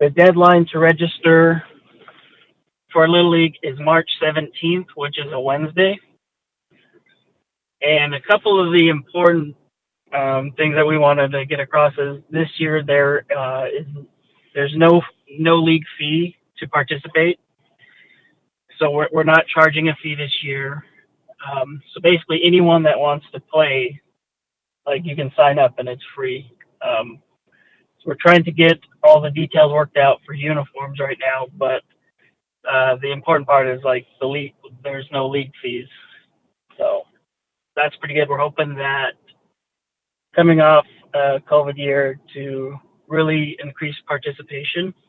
The deadline to register for Little League is March 17th, which is a Wednesday. And a couple of the important things that we wanted to get across is this year there's no league fee to participate, so we're not charging a fee this year. So basically, anyone that wants to play, like you can sign up and it's free. So we're trying to get all the details worked out for uniforms right now, but the important part is like the league. There's no league fees, so that's pretty good. We're hoping that coming off COVID year to really increase participation.